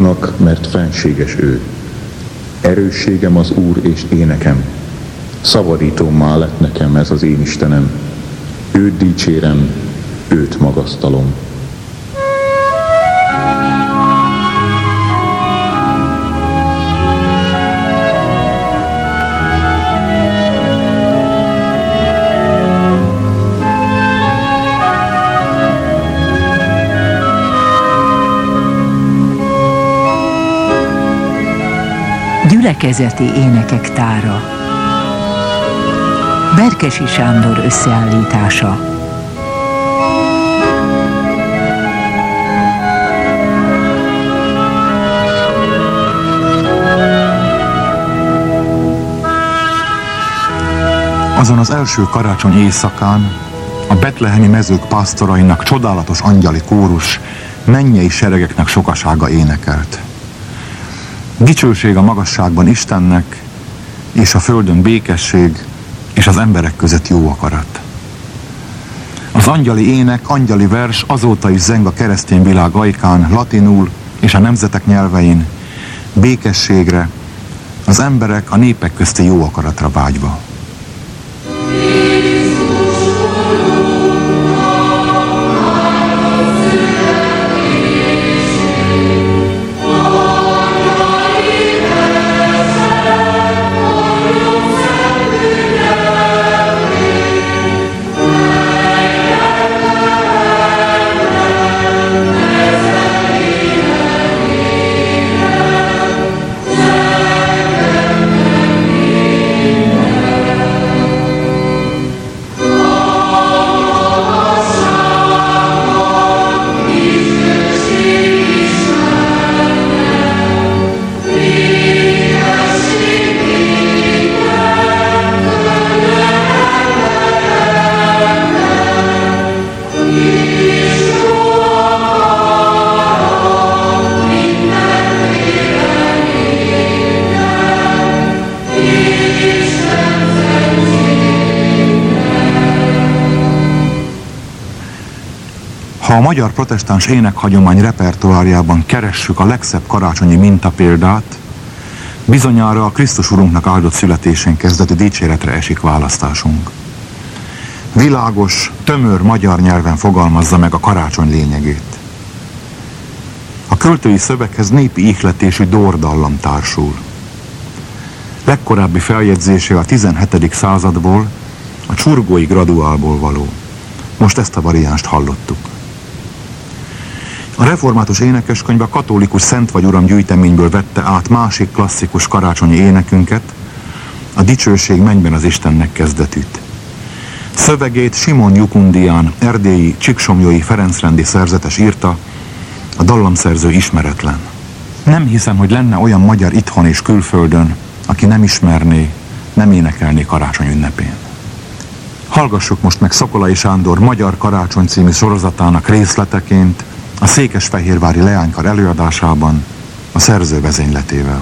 Úrnak, mert fenséges ő. Erősségem az Úr és énekem. Szabadítómmá lett nekem ez az én Istenem. Őt dicsérem, őt magasztalom. Gyülekezeti énekek tára. Berkesi Sándor összeállítása. Azon az első karácsony éjszakán a betlehemi mezők pásztorainak csodálatos angyali kórus mennyei seregeknek sokasága énekelt. Dicsőség a magasságban Istennek, és a földön békesség, és az emberek között jó akarat. Az angyali ének, angyali vers azóta is zeng a keresztény világ ajkán, latinul és a nemzetek nyelvein, békességre, az emberek a népek közti jó akaratra vágyva. Ha a magyar protestáns énekhagyomány repertoárjában keressük a legszebb karácsonyi mintapéldát, bizonyára a Krisztus Urunknak áldott születésén kezdetű dicséretre esik választásunk. Világos, tömör magyar nyelven fogalmazza meg a karácsony lényegét. A költői szöveghez népi ihletésű dórdallam társul. Legkorábbi feljegyzése a 17. századból, a csurgói graduálból való. Most ezt a variánst hallottuk. A református énekeskönyv a katolikus Szent vagy Uram gyűjteményből vette át másik klasszikus karácsonyi énekünket, a Dicsőség mennyben az Istennek kezdetűt. Szövegét Simon Jukundián, erdélyi Csíksomlyói Ferencrendi szerzetes írta, a dallamszerző ismeretlen. Nem hiszem, hogy lenne olyan magyar itthon és külföldön, aki nem ismerné, nem énekelné karácsony ünnepén. Hallgassuk most meg Szokolai Sándor Magyar Karácsony című sorozatának részleteként, a székesfehérvári leánykar előadásában, a szerző vezényletével.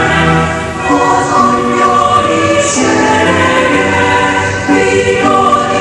Oh,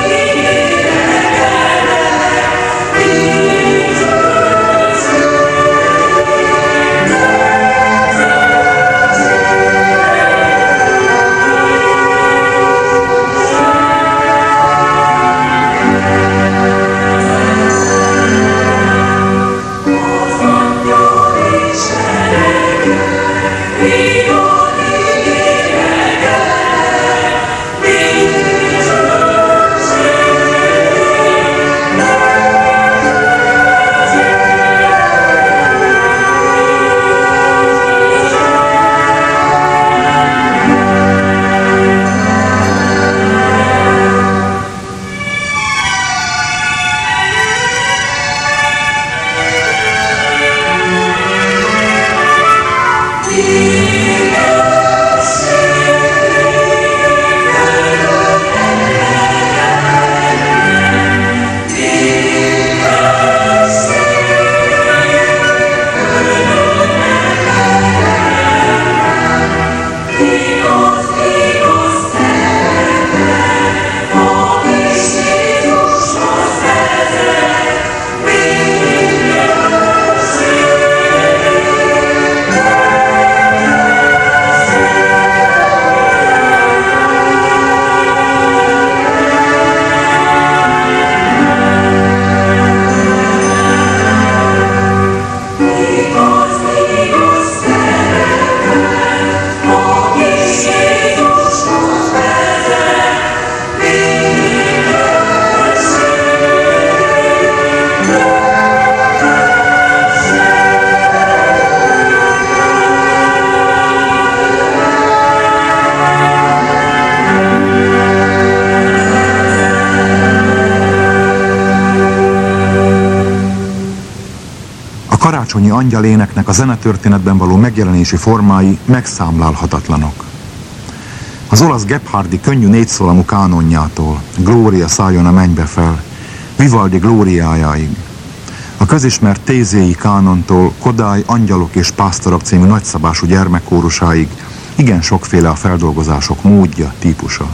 karácsonyi angyaléneknek a zenetörténetben való megjelenési formái megszámlálhatatlanok. Az olasz Gebhardi könnyű négyszólamú kánonjától, Gloria szálljon a mennybe fel, Vivaldi Glóriájáig, a közismert tézéi kánontól Kodály Angyalok és Pásztorok című nagyszabású gyermekkórusáig igen sokféle a feldolgozások módja, típusa.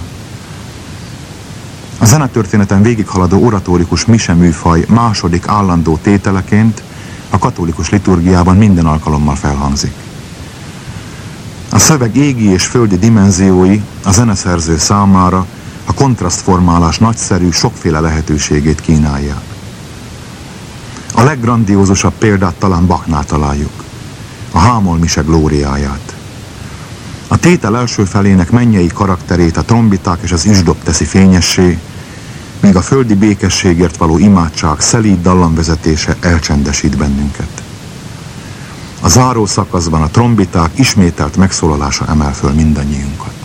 A zenetörténeten végighaladó oratórikus mise műfaj második állandó tételeként a katolikus liturgiában minden alkalommal felhangzik. A szöveg égi és földi dimenziói a zeneszerző számára a kontrasztformálás nagyszerű, sokféle lehetőségét kínálják. A leggrandiózusabb példát talán Bachnál találjuk, a Hámol mise glóriáját. A tétel első felének mennyei karakterét a trombiták és az üsdob teszi fényessé, míg a földi békességért való imádság szelíd dallamvezetése elcsendesít bennünket. A záró szakaszban a trombiták ismételt megszólalása emel föl mindannyiunkat.